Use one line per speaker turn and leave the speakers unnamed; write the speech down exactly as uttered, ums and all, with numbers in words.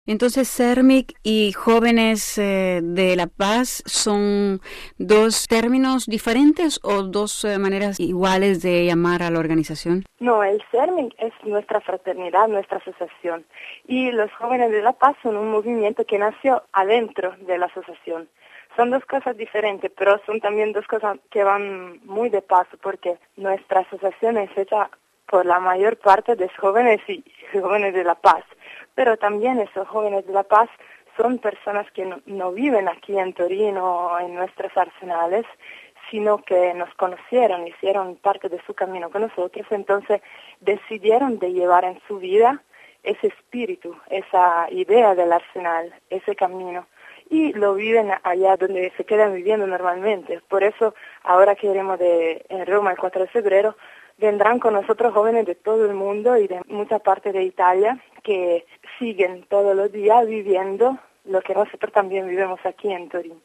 Entonces, CERMIC y Jóvenes eh, de la Paz son dos términos diferentes o dos eh, maneras iguales de llamar a la organización.
No, el CERMIC es nuestra fraternidad, nuestra asociación. Y los Jóvenes de la Paz son un movimiento que nació adentro de la asociación. Son dos cosas diferentes, pero son también dos cosas que van muy de paso, porque nuestra asociación es hecha por la mayor parte de jóvenes y jóvenes de la paz. Pero también esos jóvenes de la paz son personas que no, no viven aquí en Torino o en nuestros arsenales, sino que nos conocieron, hicieron parte de su camino con nosotros, entonces decidieron de llevar en su vida ese espíritu, esa idea del arsenal, ese camino, y lo viven allá donde se quedan viviendo normalmente. Por eso, ahora que iremos de, en Roma el cuatro de febrero, vendrán con nosotros jóvenes de todo el mundo y de mucha parte de Italia que siguen todos los días viviendo lo que nosotros también vivimos aquí en Torino.